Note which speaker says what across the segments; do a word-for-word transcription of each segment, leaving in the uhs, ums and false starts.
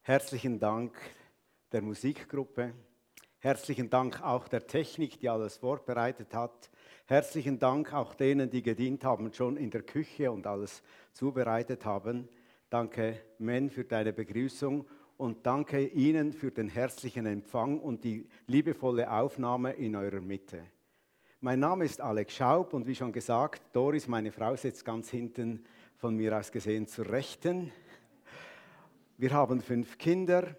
Speaker 1: Herzlichen Dank der Musikgruppe. Herzlichen Dank auch der Technik, die alles vorbereitet hat. Herzlichen Dank auch denen, die gedient haben, schon in der Küche und alles zubereitet haben. Danke, Men, für deine Begrüßung und danke Ihnen für den herzlichen Empfang und die liebevolle Aufnahme in eurer Mitte. Mein Name ist Alex Schaub und wie schon gesagt, Doris, meine Frau, sitzt ganz hinten von mir aus gesehen zur Rechten. Wir haben fünf Kinder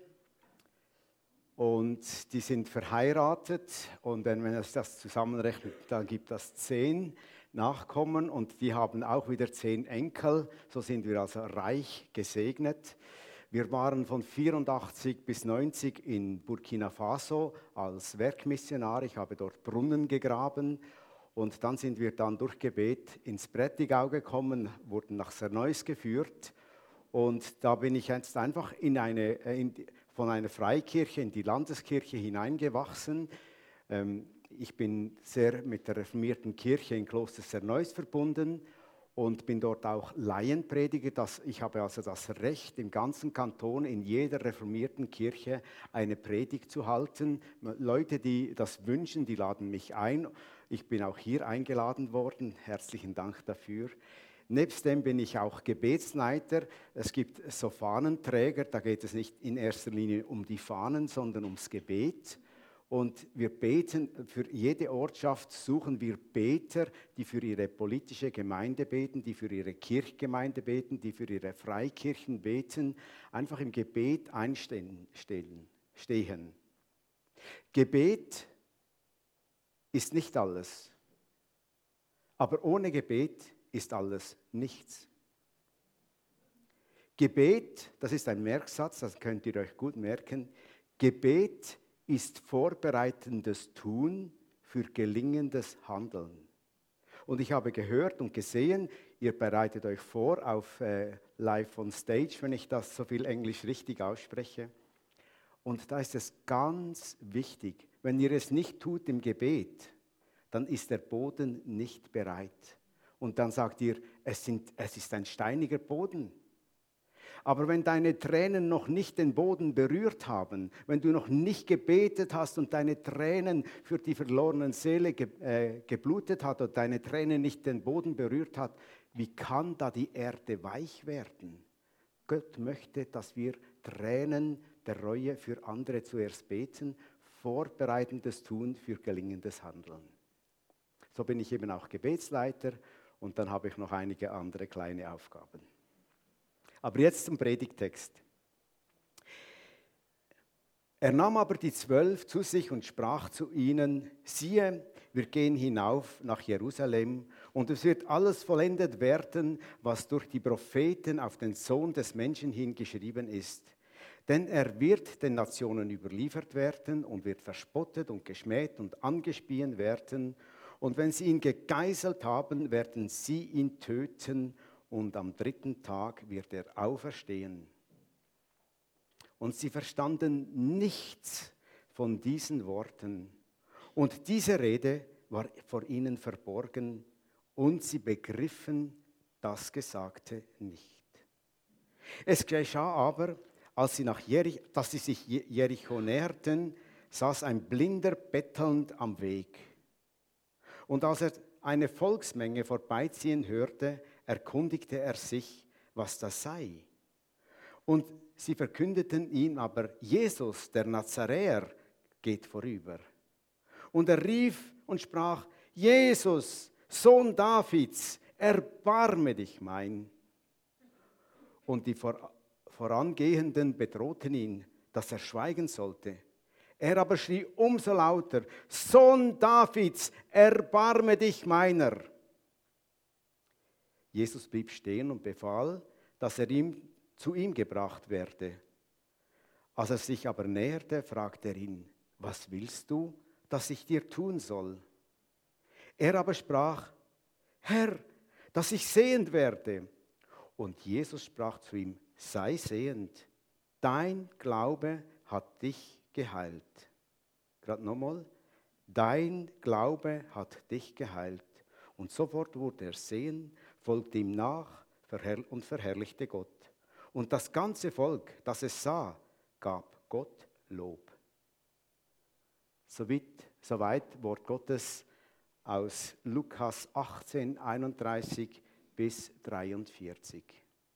Speaker 1: und die sind verheiratet und wenn man das zusammenrechnet, dann gibt das zehn Nachkommen und die haben auch wieder zehn Enkel. So sind wir also reich gesegnet. Wir waren von vierundachtzig bis neunzig in Burkina Faso als Werkmissionar. Ich habe dort Brunnen gegraben und dann sind wir dann durch Gebet ins Prättigau gekommen, wurden nach Serneus geführt. Und da bin ich jetzt einfach in eine, in, von einer Freikirche in die Landeskirche hineingewachsen. Ähm, ich bin sehr mit der reformierten Kirche in Kloster Serneus verbunden und bin dort auch Laienprediger. Das, ich habe also das Recht, im ganzen Kanton in jeder reformierten Kirche eine Predigt zu halten. Leute, die das wünschen, die laden mich ein. Ich bin auch hier eingeladen worden. Herzlichen Dank dafür. Nebst dem bin ich auch Gebetsleiter. Es gibt so Fahnenträger, da geht es nicht in erster Linie um die Fahnen, sondern ums Gebet. Und wir beten, für jede Ortschaft suchen wir Beter, die für ihre politische Gemeinde beten, die für ihre Kirchgemeinde beten, die für ihre Freikirchen beten, einfach im Gebet einstehen. Stehen. Gebet ist nicht alles, aber ohne Gebet ist alles nichts. Gebet, das ist ein Merksatz, das könnt ihr euch gut merken. Gebet ist vorbereitendes Tun für gelingendes Handeln. Und ich habe gehört und gesehen, ihr bereitet euch vor auf äh, Live on Stage, wenn ich das so viel Englisch richtig ausspreche. Und da ist es ganz wichtig, wenn ihr es nicht tut im Gebet, dann ist der Boden nicht bereit. Und dann sagt ihr, es, sind, es ist ein steiniger Boden. Aber wenn deine Tränen noch nicht den Boden berührt haben, wenn du noch nicht gebetet hast und deine Tränen für die verlorenen Seele ge, äh, geblutet hat und deine Tränen nicht den Boden berührt hat, wie kann da die Erde weich werden? Gott möchte, dass wir Tränen der Reue für andere zuerst beten, vorbereitendes Tun für gelingendes Handeln. So bin ich eben auch Gebetsleiter. Und dann habe ich noch einige andere kleine Aufgaben. Aber jetzt zum Predigttext. Er nahm aber die Zwölf zu sich und sprach zu ihnen, siehe, wir gehen hinauf nach Jerusalem und es wird alles vollendet werden, was durch die Propheten auf den Sohn des Menschen hin geschrieben ist. Denn er wird den Nationen überliefert werden und wird verspottet und geschmäht und angespien werden. Und wenn sie ihn gegeißelt haben, werden sie ihn töten und am dritten Tag wird er auferstehen. Und sie verstanden nichts von diesen Worten. Und diese Rede war vor ihnen verborgen und sie begriffen das Gesagte nicht. Es geschah aber, als sie nach Jericho, dass sie sich Jericho näherten, saß ein Blinder bettelnd am Weg. Und als er eine Volksmenge vorbeiziehen hörte, erkundigte er sich, was das sei. Und sie verkündeten ihm aber, Jesus, der Nazaräer, geht vorüber. Und er rief und sprach, Jesus, Sohn Davids, erbarme dich mein. Und die Vorangehenden bedrohten ihn, dass er schweigen sollte. Er aber schrie umso lauter, Sohn Davids, erbarme dich meiner. Jesus blieb stehen und befahl, dass er ihm, zu ihm gebracht werde. Als er sich aber näherte, fragte er ihn, was willst du, dass ich dir tun soll? Er aber sprach, Herr, dass ich sehend werde. Und Jesus sprach zu ihm, sei sehend, dein Glaube hat dich geheilt. Gerade nochmal, dein Glaube hat dich geheilt. Und sofort wurde er sehen, folgte ihm nach und verherrlichte Gott. Und das ganze Volk, das es sah, gab Gott Lob. Soweit, soweit Wort Gottes aus Lukas achtzehn, einunddreißig bis dreiundvierzig.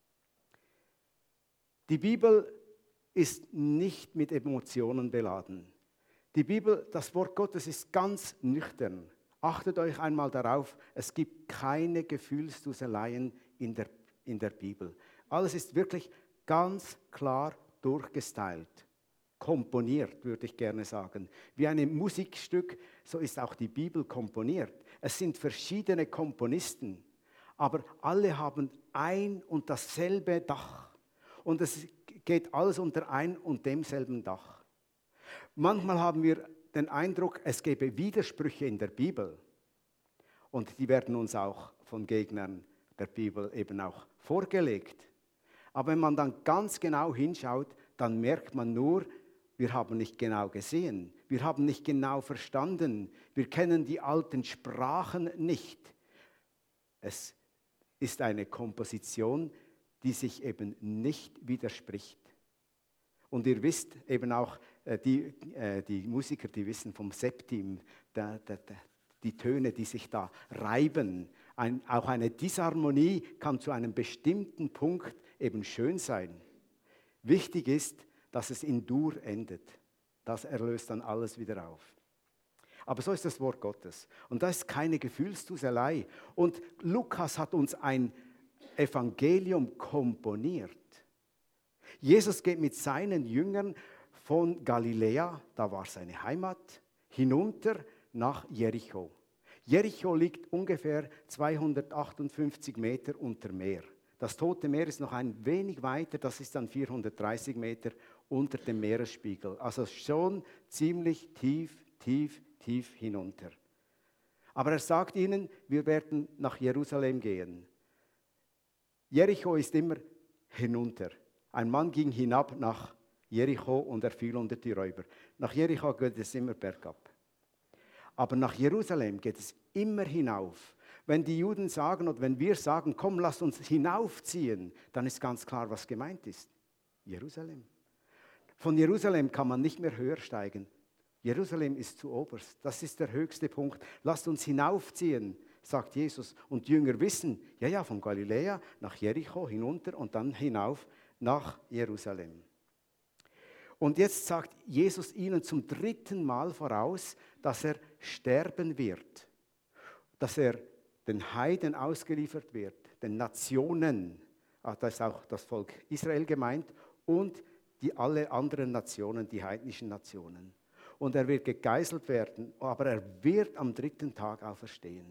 Speaker 1: Die Bibel ist nicht mit Emotionen beladen. Die Bibel, das Wort Gottes ist ganz nüchtern. Achtet euch einmal darauf, es gibt keine Gefühlsduseleien in der, in der Bibel. Alles ist wirklich ganz klar durchgestylt, komponiert, würde ich gerne sagen. Wie ein Musikstück, so ist auch die Bibel komponiert. Es sind verschiedene Komponisten, aber alle haben ein und dasselbe Dach. Und es geht alles unter ein und demselben Dach. Manchmal haben wir den Eindruck, es gäbe Widersprüche in der Bibel. Und die werden uns auch von Gegnern der Bibel eben auch vorgelegt. Aber wenn man dann ganz genau hinschaut, dann merkt man nur, wir haben nicht genau gesehen, wir haben nicht genau verstanden, wir kennen die alten Sprachen nicht. Es ist eine Komposition, die sich eben nicht widerspricht. Und ihr wisst eben auch, die, die Musiker, die wissen vom Septim, der, der, der, die Töne, die sich da reiben. Ein, auch eine Disharmonie kann zu einem bestimmten Punkt eben schön sein. Wichtig ist, dass es in Dur endet. Das erlöst dann alles wieder auf. Aber so ist das Wort Gottes. Und das ist keine Gefühlsduselei. Und Lukas hat uns ein Evangelium komponiert. Jesus geht mit seinen Jüngern von Galiläa, da war seine Heimat, hinunter nach Jericho. Jericho liegt ungefähr zweihundertachtundfünfzig Meter unter Meer. Das Tote Meer ist noch ein wenig weiter, das ist dann vierhundertdreißig Meter unter dem Meeresspiegel. Also schon ziemlich tief, tief, tief hinunter. Aber er sagt ihnen, wir werden nach Jerusalem gehen. Jericho ist immer hinunter. Ein Mann ging hinab nach Jericho und er fiel unter die Räuber. Nach Jericho geht es immer bergab. Aber nach Jerusalem geht es immer hinauf. Wenn die Juden sagen oder wenn wir sagen, komm, lasst uns hinaufziehen, dann ist ganz klar, was gemeint ist. Jerusalem. Von Jerusalem kann man nicht mehr höher steigen. Jerusalem ist zu oberst. Das ist der höchste Punkt. Lasst uns hinaufziehen, sagt Jesus. Und die Jünger wissen, ja, ja, von Galiläa nach Jericho hinunter und dann hinauf nach Jerusalem. Und jetzt sagt Jesus ihnen zum dritten Mal voraus, dass er sterben wird, dass er den Heiden ausgeliefert wird, den Nationen, da ist auch das Volk Israel gemeint, und die alle anderen Nationen, die heidnischen Nationen. Und er wird gegeißelt werden, aber er wird am dritten Tag auferstehen.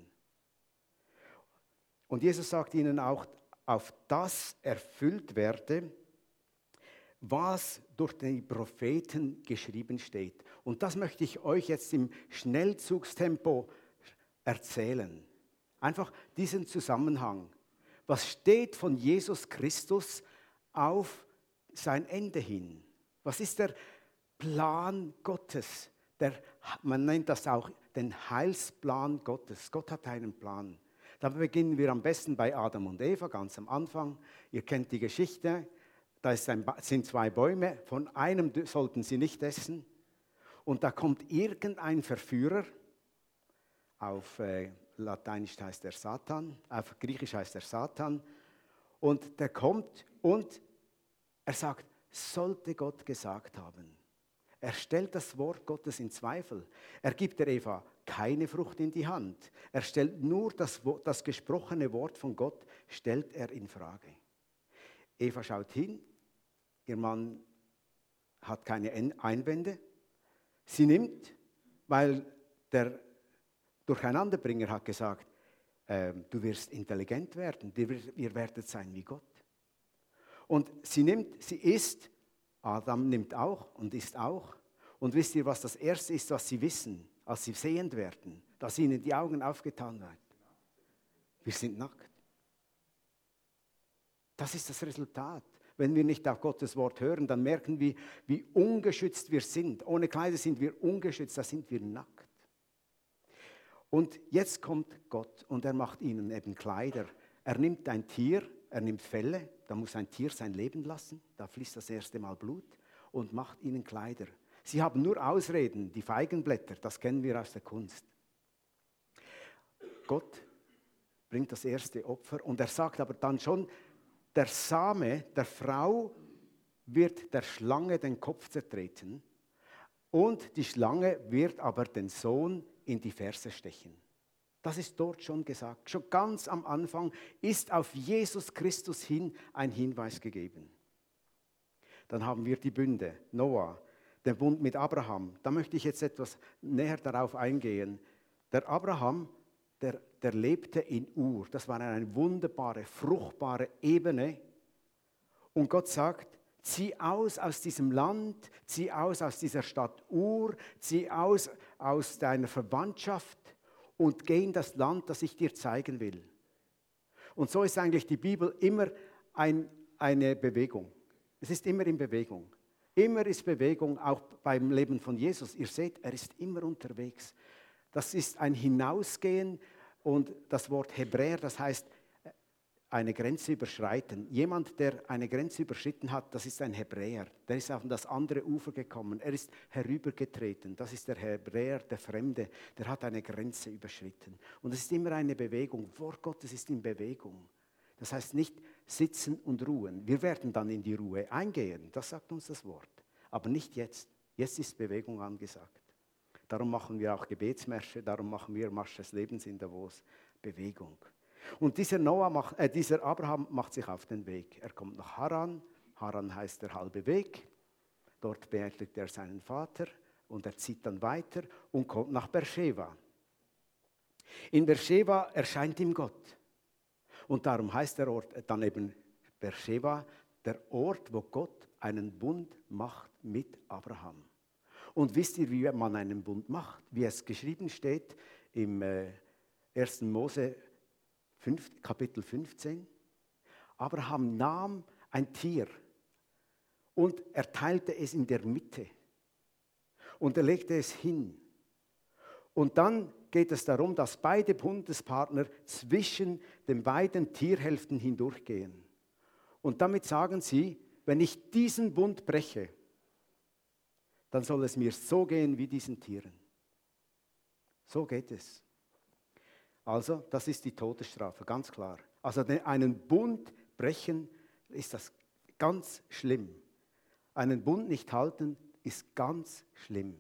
Speaker 1: Und Jesus sagt ihnen auch, auf das erfüllt werde, was durch die Propheten geschrieben steht. Und das möchte ich euch jetzt im Schnellzugstempo erzählen. Einfach diesen Zusammenhang. Was steht von Jesus Christus auf sein Ende hin? Was ist der Plan Gottes? Der, man nennt das auch den Heilsplan Gottes. Gott hat einen Plan. Da beginnen wir am besten bei Adam und Eva, ganz am Anfang. Ihr kennt die Geschichte. Da ist ein, sind zwei Bäume, von einem sollten sie nicht essen. Und da kommt irgendein Verführer, auf äh, Lateinisch heißt er Satan, auf Griechisch heißt er Satan. Und der kommt und er sagt, sollte Gott gesagt haben. Er stellt das Wort Gottes in Zweifel. Er gibt der Eva keine Frucht in die Hand. Er stellt nur das, das gesprochene Wort von Gott, stellt er in Frage. Eva schaut hin, ihr Mann hat keine Einwände. Sie nimmt, weil der Durcheinanderbringer hat gesagt, äh, du wirst intelligent werden, ihr werdet sein wie Gott. Und sie nimmt, sie isst, Adam nimmt auch und isst auch. Und wisst ihr, was das Erste ist, was sie wissen, als sie sehend werden, dass ihnen die Augen aufgetan werden? Wir sind nackt. Das ist das Resultat. Wenn wir nicht auf Gottes Wort hören, dann merken wir, wie ungeschützt wir sind. Ohne Kleider sind wir ungeschützt, da sind wir nackt. Und jetzt kommt Gott und er macht ihnen eben Kleider. Er nimmt ein Tier, er nimmt Felle, da muss ein Tier sein Leben lassen, da fließt das erste Mal Blut. und macht ihnen Kleider. Sie haben nur Ausreden, die Feigenblätter, das kennen wir aus der Kunst. Gott bringt das erste Opfer und er sagt aber dann schon, der Same der Frau wird der Schlange den Kopf zertreten und die Schlange wird aber den Sohn in die Ferse stechen. Das ist dort schon gesagt. Schon ganz am Anfang ist auf Jesus Christus hin ein Hinweis gegeben. Dann haben wir die Bünde, Noah, den Bund mit Abraham. Da möchte ich jetzt etwas näher darauf eingehen. Der Abraham, der, der lebte in Ur. Das war eine wunderbare, fruchtbare Ebene. Und Gott sagt, zieh aus aus diesem Land, zieh aus aus dieser Stadt Ur, zieh aus aus deiner Verwandtschaft und geh in das Land, das ich dir zeigen will. Und so ist eigentlich die Bibel immer ein, eine Bewegung. Es ist immer in Bewegung. Immer ist Bewegung, auch beim Leben von Jesus. Ihr seht, er ist immer unterwegs. Das ist ein Hinausgehen und das Wort Hebräer, das heißt eine Grenze überschreiten. Jemand, der eine Grenze überschritten hat, das ist ein Hebräer. Der ist auf das andere Ufer gekommen. Er ist herübergetreten. Das ist der Hebräer, der Fremde. Der hat eine Grenze überschritten. Und es ist immer eine Bewegung. Wort Gottes ist in Bewegung. Das heißt nicht sitzen und ruhen. Wir werden dann in die Ruhe eingehen. Das sagt uns das Wort. Aber nicht jetzt. Jetzt ist Bewegung angesagt. Darum machen wir auch Gebetsmärsche. Darum machen wir Marsch des Lebens in Davos. Bewegung. Und dieser, Noah macht, äh, dieser Abraham macht sich auf den Weg. Er kommt nach Haran. Haran heißt der halbe Weg. Dort beerdigt er seinen Vater und er zieht dann weiter und kommt nach Beersheba. In Beersheba erscheint ihm Gott. Und darum heißt der Ort dann eben Beersheba, der Ort, wo Gott einen Bund macht mit Abraham. Und wisst ihr, wie man einen Bund macht? Wie es geschrieben steht im äh, ersten Mose fünf, Kapitel fünfzehn. Abraham nahm ein Tier und er teilte es in der Mitte und er legte es hin. Und dann geht es darum, dass beide Bundespartner zwischen den beiden Tierhälften hindurchgehen. Und damit sagen sie, wenn ich diesen Bund breche, dann soll es mir so gehen wie diesen Tieren. So geht es. Also, das ist die Todesstrafe, ganz klar. Also einen Bund brechen, ist das ganz schlimm. Einen Bund nicht halten, ist ganz schlimm.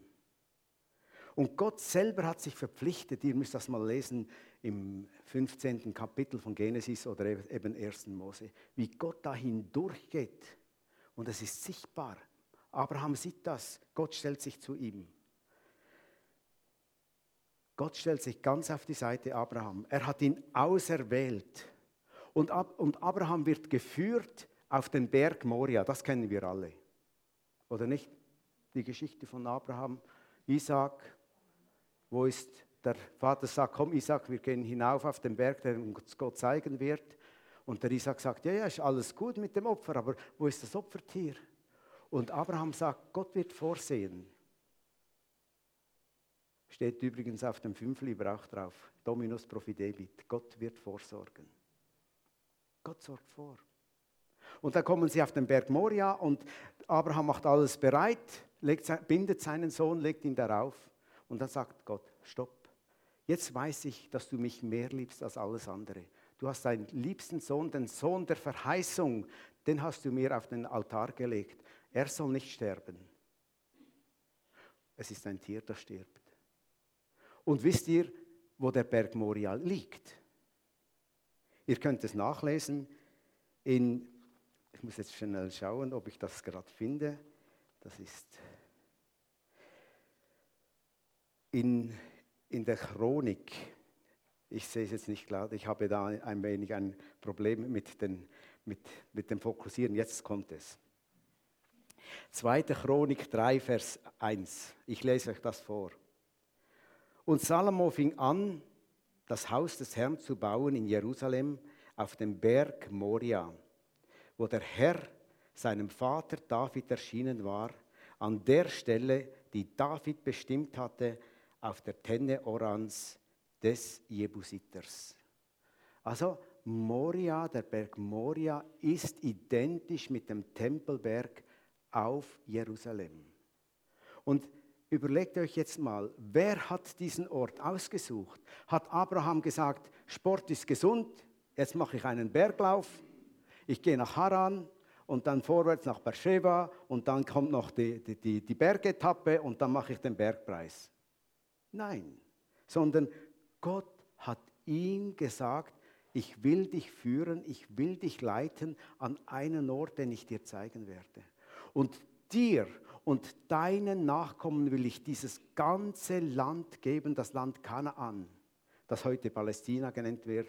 Speaker 1: Und Gott selber hat sich verpflichtet, ihr müsst das mal lesen im fünfzehnten Kapitel von Genesis oder eben ersten Mose, wie Gott da hindurchgeht. Und es ist sichtbar. Abraham sieht das, Gott stellt sich zu ihm. Gott stellt sich ganz auf die Seite Abraham. Er hat ihn auserwählt. Und, Ab- und Abraham wird geführt auf den Berg Moria. Das kennen wir alle. Oder nicht? Die Geschichte von Abraham, Isaak. Wo ist der Vater sagt, komm Isaak, wir gehen hinauf auf den Berg, der uns Gott zeigen wird. Und der Isaak sagt, ja, ja, ist alles gut mit dem Opfer, aber wo ist das Opfertier? Und Abraham sagt, Gott wird vorsehen. Steht übrigens auf dem Fünfliber auch drauf. Dominus profidebit. Gott wird vorsorgen. Gott sorgt vor. Und dann kommen sie auf den Berg Moria und Abraham macht alles bereit, legt, bindet seinen Sohn, legt ihn darauf. Und dann sagt Gott, stopp. Jetzt weiß ich, dass du mich mehr liebst als alles andere. Du hast deinen liebsten Sohn, den Sohn der Verheißung, den hast du mir auf den Altar gelegt. Er soll nicht sterben. Es ist ein Tier, das stirbt. Und wisst ihr, wo der Berg Moria liegt? Ihr könnt es nachlesen in, ich muss jetzt schnell schauen, ob ich das gerade finde. Das ist in, in der Chronik. Ich sehe es jetzt nicht klar, ich habe da ein wenig ein Problem mit, den, mit, mit dem Fokussieren. Jetzt kommt es. zweite Chronik drei, Vers eins. Ich lese euch das vor. Und Salomo fing an, das Haus des Herrn zu bauen in Jerusalem auf dem Berg Moria, wo der Herr seinem Vater David erschienen war, an der Stelle, die David bestimmt hatte, auf der Tenne Orans des Jebusiters. Also Moria, der Berg Moria, ist identisch mit dem Tempelberg auf Jerusalem. Und überlegt euch jetzt mal, wer hat diesen Ort ausgesucht? Hat Abraham gesagt, Sport ist gesund, jetzt mache ich einen Berglauf, ich gehe nach Haran und dann vorwärts nach Beersheba und dann kommt noch die, die, die, die Bergetappe und dann mache ich den Bergpreis. Nein, sondern Gott hat ihm gesagt, ich will dich führen, ich will dich leiten an einen Ort, den ich dir zeigen werde. Und dir und deinen Nachkommen will ich dieses ganze Land geben, das Land Kanaan, das heute Palästina genannt wird,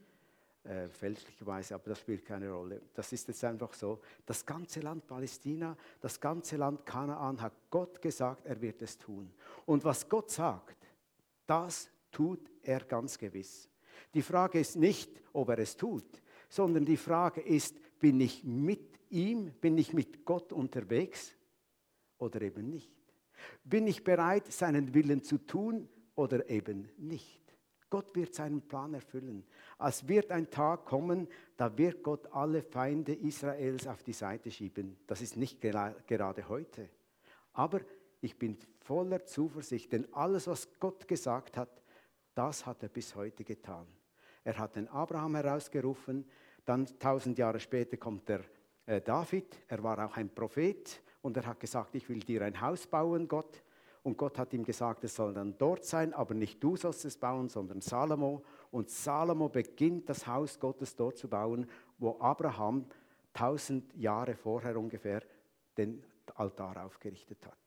Speaker 1: äh, fälschlicherweise, aber das spielt keine Rolle. Das ist jetzt einfach so. Das ganze Land Palästina, das ganze Land Kanaan hat Gott gesagt, er wird es tun. Und was Gott sagt, das tut er ganz gewiss. Die Frage ist nicht, ob er es tut, sondern die Frage ist, bin ich mit ihm, bin ich mit Gott unterwegs oder eben nicht? Bin ich bereit, seinen Willen zu tun oder eben nicht? Gott wird seinen Plan erfüllen. Es wird ein Tag kommen, da wird Gott alle Feinde Israels auf die Seite schieben. Das ist nicht gerade heute. Aber ich bin voller Zuversicht, denn alles, was Gott gesagt hat, das hat er bis heute getan. Er hat den Abraham herausgerufen, dann tausend Jahre später kommt der äh, David, er war auch ein Prophet und er hat gesagt, ich will dir ein Haus bauen, Gott. Und Gott hat ihm gesagt, es soll dann dort sein, aber nicht du sollst es bauen, sondern Salomo. Und Salomo beginnt das Haus Gottes dort zu bauen, wo Abraham tausend Jahre vorher ungefähr den Altar aufgerichtet hat.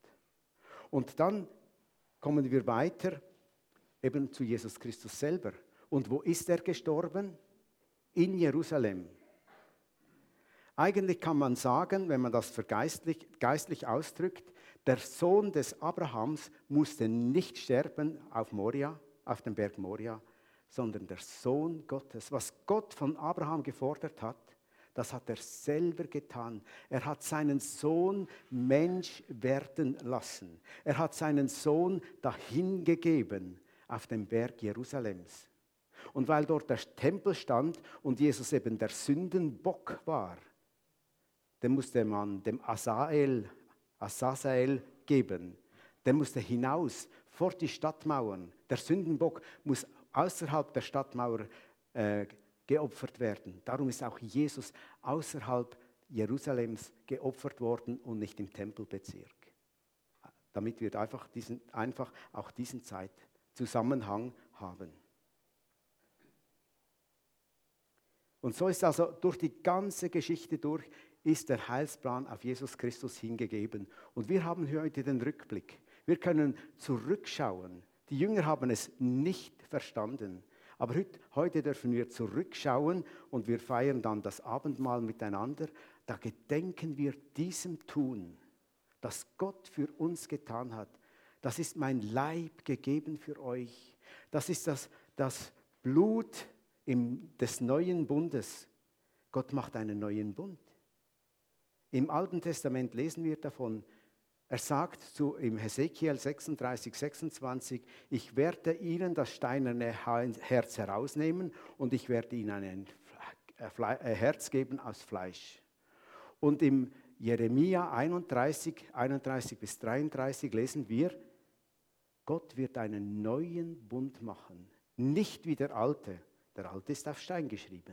Speaker 1: Und dann kommen wir weiter eben zu Jesus Christus selber. Und wo ist er gestorben? In Jerusalem. Eigentlich kann man sagen, wenn man das vergeistlich, geistlich ausdrückt, der Sohn des Abrahams musste nicht sterben auf Moria, auf dem Berg Moria, sondern der Sohn Gottes. Was Gott von Abraham gefordert hat, das hat er selber getan. Er hat seinen Sohn Mensch werden lassen. Er hat seinen Sohn dahingegeben auf den Berg Jerusalems. Und weil dort der Tempel stand und Jesus eben der Sündenbock war, den musste man dem Asael, Asael geben. Der musste hinaus vor die Stadtmauern. Der Sündenbock muss außerhalb der Stadtmauer äh, geopfert werden. Darum ist auch Jesus außerhalb Jerusalems geopfert worden und nicht im Tempelbezirk. Damit wir einfach, diesen, einfach auch diesen Zeitzusammenhang haben. Und so ist also durch die ganze Geschichte durch, ist der Heilsplan auf Jesus Christus hingegeben. Und wir haben heute den Rückblick. Wir können zurückschauen. Die Jünger haben es nicht verstanden. Aber heute, heute dürfen wir zurückschauen und wir feiern dann das Abendmahl miteinander. Da gedenken wir diesem Tun, das Gott für uns getan hat. Das ist mein Leib gegeben für euch. Das ist das, das Blut im, des neuen Bundes. Gott macht einen neuen Bund. Im Alten Testament lesen wir davon, er sagt zu, im Hesekiel sechsunddreißig, sechsundzwanzig, ich werde ihnen das steinerne Herz herausnehmen und ich werde ihnen ein Herz geben aus Fleisch. Und im Jeremia einunddreißig, einunddreißig bis dreiunddreißig lesen wir, Gott wird einen neuen Bund machen, nicht wie der alte. Der alte ist auf Stein geschrieben.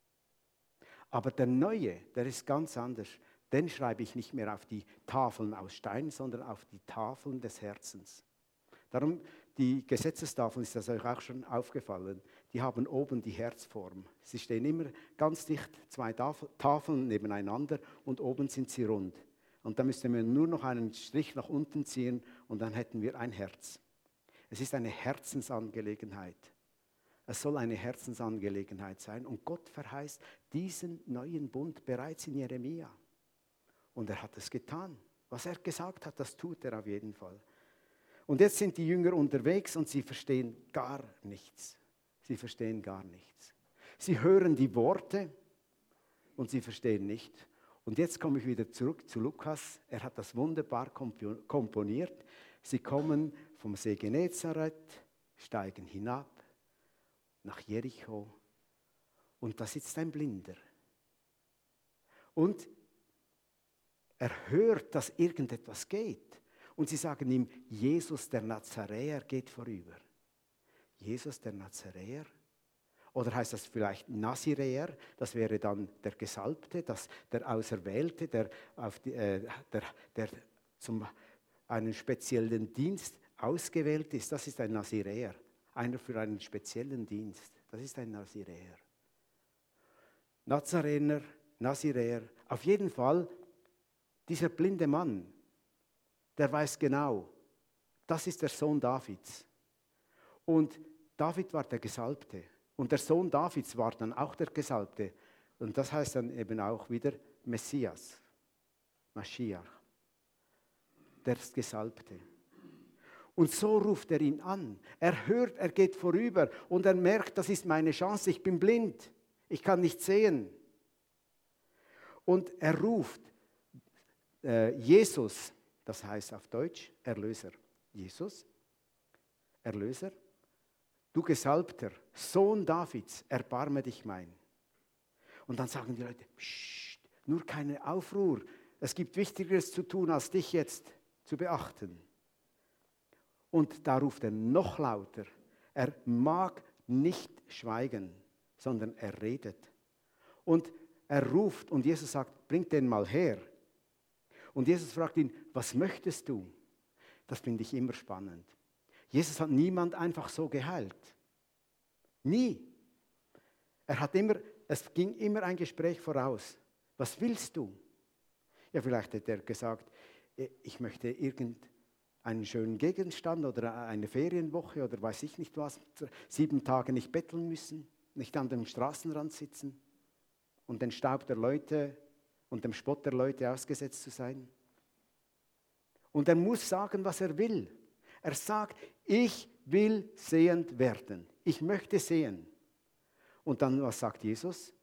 Speaker 1: Aber der neue, der ist ganz anders. Den schreibe ich nicht mehr auf die Tafeln aus Stein, sondern auf die Tafeln des Herzens. Darum, die Gesetzestafeln, ist das euch auch schon aufgefallen, die haben oben die Herzform. Sie stehen immer ganz dicht, zwei Tafeln nebeneinander und oben sind sie rund. Und da müsste man nur noch einen Strich nach unten ziehen und dann hätten wir ein Herz. Es ist eine Herzensangelegenheit. Es soll eine Herzensangelegenheit sein. Und Gott verheißt diesen neuen Bund bereits in Jeremia. Und er hat es getan. Was er gesagt hat, das tut er auf jeden Fall. Und jetzt sind die Jünger unterwegs und sie verstehen gar nichts. Sie verstehen gar nichts. Sie hören die Worte und sie verstehen nicht. Und jetzt komme ich wieder zurück zu Lukas. Er hat das wunderbar komponiert. Sie kommen vom See Genezareth, steigen hinab nach Jericho und da sitzt ein Blinder. Und Er hört, dass irgendetwas geht. Und sie sagen ihm, Jesus der Nazaräer geht vorüber. Jesus der Nazaräer? Oder heißt das vielleicht Naziräer? Das wäre dann der Gesalbte, das, der Auserwählte, der, auf die, äh, der, der zum einen speziellen Dienst ausgewählt ist. Das ist ein Naziräer. Einer für einen speziellen Dienst. Das ist ein Naziräer. Nazarener, Naziräer. Auf jeden Fall, dieser blinde Mann, der weiß genau, das ist der Sohn Davids. Und David war der Gesalbte. Und der Sohn Davids war dann auch der Gesalbte. Und das heißt dann eben auch wieder Messias, Maschiach, der Gesalbte. Und so ruft er ihn an. Er hört, er geht vorüber und er merkt, das ist meine Chance, ich bin blind, ich kann nicht sehen. Und er ruft äh, Jesus, das heißt auf Deutsch Erlöser. Jesus, Erlöser, du Gesalbter, Sohn Davids, erbarme dich mein. Und dann sagen die Leute, pssst, nur keine Aufruhr, es gibt Wichtigeres zu tun, als dich jetzt zu beachten. Und da ruft er noch lauter, er mag nicht schweigen, sondern er redet. Und er ruft und Jesus sagt, bring den mal her. Und Jesus fragt ihn, was möchtest du? Das finde ich immer spannend. Jesus hat niemand einfach so geheilt. Nie. Er hat immer, es ging immer ein Gespräch voraus. Was willst du? Ja, vielleicht hätte er gesagt, ich möchte irgendeinen schönen Gegenstand oder eine Ferienwoche oder weiß ich nicht was, sieben Tage nicht betteln müssen, nicht an dem Straßenrand sitzen und den Staub der Leute und dem Spott der Leute ausgesetzt zu sein. Und er muss sagen, was er will. Er sagt, ich will sehend werden. Ich möchte sehen. Und dann, was sagt Jesus?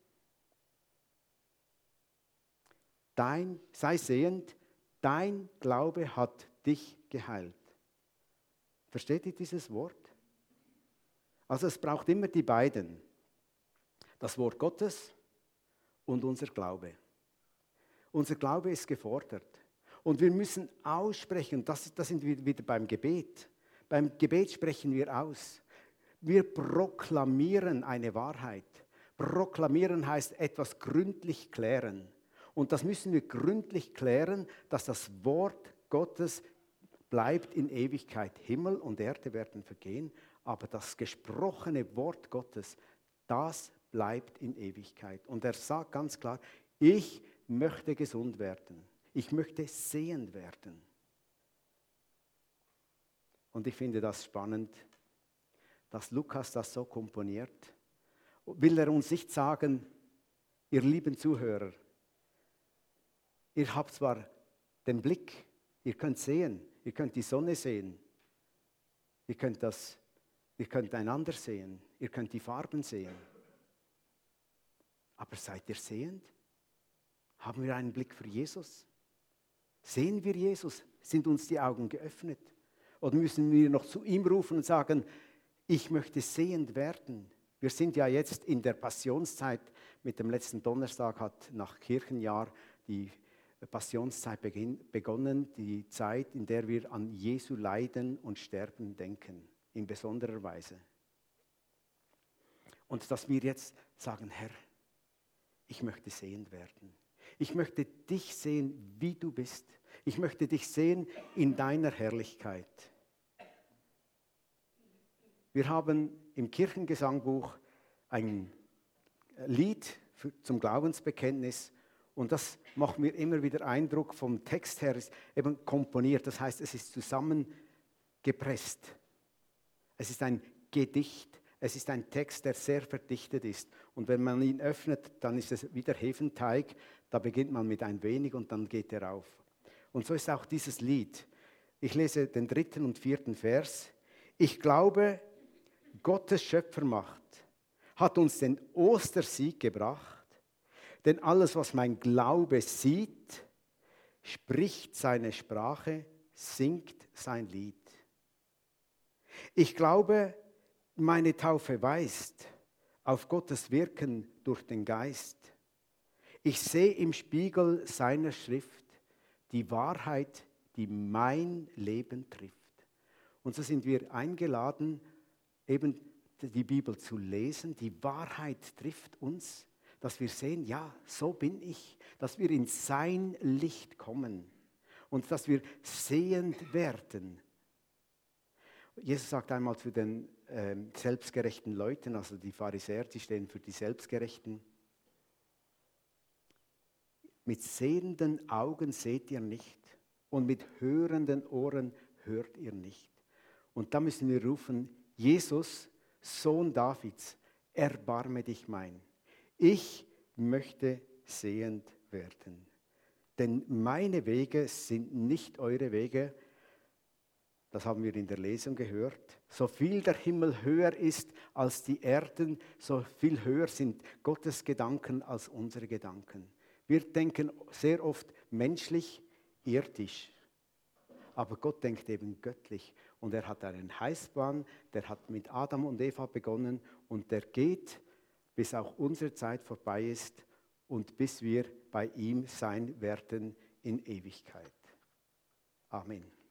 Speaker 1: Dein, sei sehend, dein Glaube hat dich geheilt. Versteht ihr dieses Wort? Also es braucht immer die beiden. Das Wort Gottes und unser Glaube. Unser Glaube ist gefordert. Und wir müssen aussprechen, das, das sind wir wieder beim Gebet. Beim Gebet sprechen wir aus. Wir proklamieren eine Wahrheit. Proklamieren heißt etwas gründlich klären. Und das müssen wir gründlich klären, dass das Wort Gottes bleibt in Ewigkeit. Himmel und Erde werden vergehen, aber das gesprochene Wort Gottes, das bleibt in Ewigkeit. Und er sagt ganz klar, ich möchte gesund werden. Ich möchte sehend werden. Und ich finde das spannend, dass Lukas das so komponiert. Will er uns nicht sagen, ihr lieben Zuhörer, ihr habt zwar den Blick, ihr könnt sehen, ihr könnt die Sonne sehen, ihr könnt, das, ihr könnt einander sehen, ihr könnt die Farben sehen. Aber seid ihr sehend? Haben wir einen Blick für Jesus? Sehen wir Jesus? Sind uns die Augen geöffnet? Oder müssen wir noch zu ihm rufen und sagen, ich möchte sehend werden? Wir sind ja jetzt in der Passionszeit. Mit dem letzten Donnerstag hat nach Kirchenjahr die Passionszeit begonnen, die Zeit, in der wir an Jesu Leiden und Sterben denken, in besonderer Weise. Und dass wir jetzt sagen, Herr, ich möchte sehend werden. Ich möchte dich sehen, wie du bist. Ich möchte dich sehen in deiner Herrlichkeit. Wir haben im Kirchengesangbuch ein Lied für, zum Glaubensbekenntnis und das macht mir immer wieder Eindruck, vom Text her ist eben komponiert. Das heißt, es ist zusammengepresst. Es ist ein Gedicht. Es ist ein Text, der sehr verdichtet ist. Und wenn man ihn öffnet, dann ist es wie der Hefenteig. Da beginnt man mit ein wenig und dann geht er auf. Und so ist auch dieses Lied. Ich lese den dritten und vierten Vers. Ich glaube, Gottes Schöpfermacht hat uns den Ostersieg gebracht, denn alles, was mein Glaube sieht, spricht seine Sprache, singt sein Lied. Ich glaube, meine Taufe weist auf Gottes Wirken durch den Geist. Ich sehe im Spiegel seiner Schrift Die Wahrheit, die mein Leben trifft. Und so sind wir eingeladen, eben die Bibel zu lesen. Die Wahrheit trifft uns, dass wir sehen, ja, so bin ich. Dass wir in sein Licht kommen und dass wir sehend werden. Jesus sagt einmal zu den äh, selbstgerechten Leuten, also die Pharisäer, die stehen für die Selbstgerechten, mit sehenden Augen seht ihr nicht und mit hörenden Ohren hört ihr nicht. Und da müssen wir rufen, Jesus, Sohn Davids, erbarme dich mein. Ich möchte sehend werden. Denn meine Wege sind nicht eure Wege. Das haben wir in der Lesung gehört. So viel der Himmel höher ist als die Erden, so viel höher sind Gottes Gedanken als unsere Gedanken. Wir denken sehr oft menschlich, irdisch. Aber Gott denkt eben göttlich. Und er hat einen Heißplan, der hat mit Adam und Eva begonnen und der geht, bis auch unsere Zeit vorbei ist und bis wir bei ihm sein werden in Ewigkeit. Amen.